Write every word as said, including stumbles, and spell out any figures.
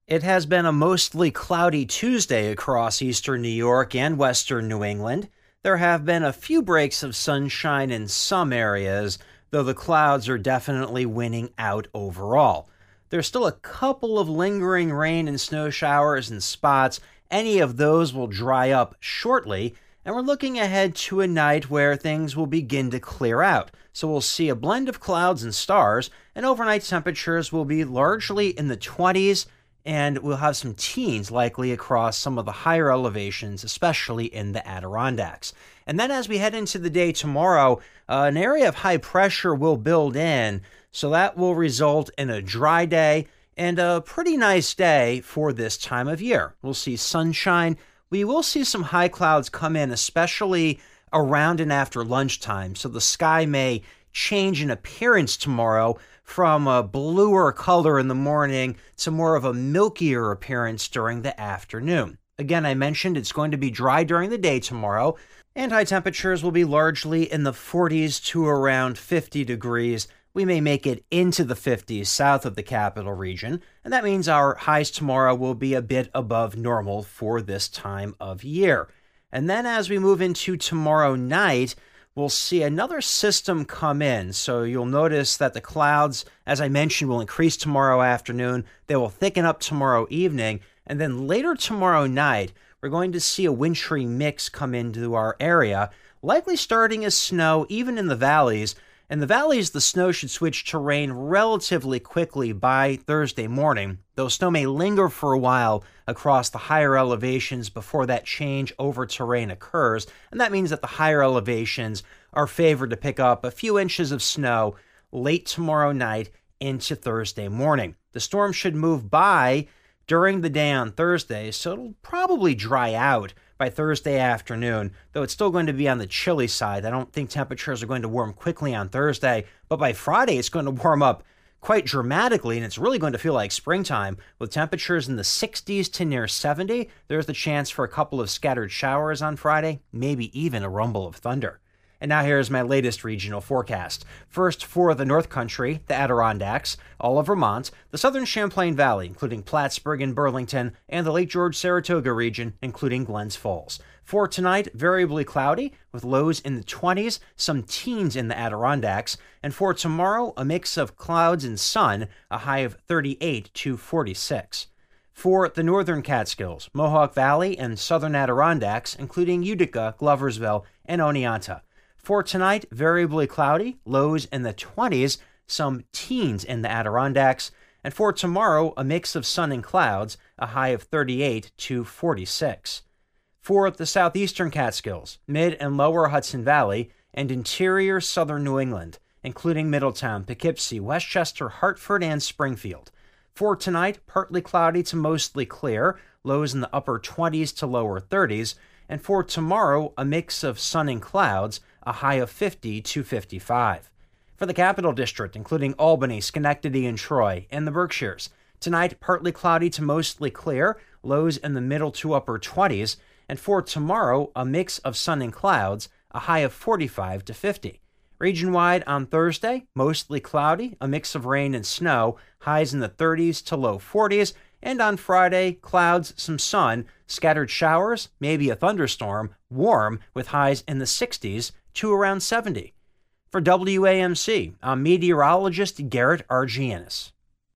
It has been a mostly cloudy Tuesday across eastern New York and western New England. There have been a few breaks of sunshine in some areas, though the clouds are definitely winning out overall. There's still a couple of lingering rain and snow showers in spots. Any of those will dry up shortly, and we're looking ahead to a night where things will begin to clear out. So we'll see a blend of clouds and stars, and overnight temperatures will be largely in the twenties, and we'll have some teens likely across some of the higher elevations, especially in the Adirondacks. And then as we head into the day tomorrow, uh, an area of high pressure will build in, so that will result in a dry day and a pretty nice day for this time of year. We'll see sunshine. We will see some high clouds come in, especially around and after lunchtime, so the sky may change in appearance tomorrow from a bluer color in the morning to more of a milkier appearance during the afternoon. Again, I mentioned it's going to be dry during the day tomorrow, and high temperatures will be largely in the forties to around fifty degrees. We may make it into the fifties south of the capital region, and that means our highs tomorrow will be a bit above normal for this time of year. And then as we move into tomorrow night, we'll see another system come in. So you'll notice that the clouds, as I mentioned, will increase tomorrow afternoon. They will thicken up tomorrow evening. And then later tomorrow night, we're going to see a wintry mix come into our area, likely starting as snow even in the valleys. In the valleys, the snow should switch to rain relatively quickly by Thursday morning, though snow may linger for a while across the higher elevations before that change over to rain occurs, and that means that the higher elevations are favored to pick up a few inches of snow late tomorrow night into Thursday morning. The storm should move by during the day on Thursday, so it'll probably dry out by Thursday afternoon, though it's still going to be on the chilly side. I don't think temperatures are going to warm quickly on Thursday, but by Friday it's going to warm up quite dramatically, and it's really going to feel like springtime. With temperatures in the sixties to near seventy, there's the chance for a couple of scattered showers on Friday, maybe even a rumble of thunder. And now here's my latest regional forecast. First, for the North Country, the Adirondacks, all of Vermont, the southern Champlain Valley, including Plattsburgh and Burlington, and the Lake George-Saratoga region, including Glens Falls. For tonight, variably cloudy, with lows in the twenties, some teens in the Adirondacks. And for tomorrow, a mix of clouds and sun, a high of thirty-eight to forty-six. For the northern Catskills, Mohawk Valley, and southern Adirondacks, including Utica, Gloversville, and Oneonta. For tonight, variably cloudy, lows in the twenties, some teens in the Adirondacks. And for tomorrow, a mix of sun and clouds, a high of thirty-eight to forty-six. For the southeastern Catskills, mid and lower Hudson Valley, and interior southern New England, including Middletown, Poughkeepsie, Westchester, Hartford, and Springfield. For tonight, partly cloudy to mostly clear, lows in the upper twenties to lower thirties. And for tomorrow, a mix of sun and clouds, a high of fifty to fifty-five. For the Capital District, including Albany, Schenectady, and Troy, and the Berkshires, tonight partly cloudy to mostly clear, lows in the middle to upper twenties, and for tomorrow, a mix of sun and clouds, a high of forty-five to fifty. Region-wide on Thursday, mostly cloudy, a mix of rain and snow, highs in the thirties to low forties, and on Friday, clouds, some sun, scattered showers, maybe a thunderstorm, warm with highs in the sixties to around seventy. For W A M C, I'm meteorologist Garrett Argianis.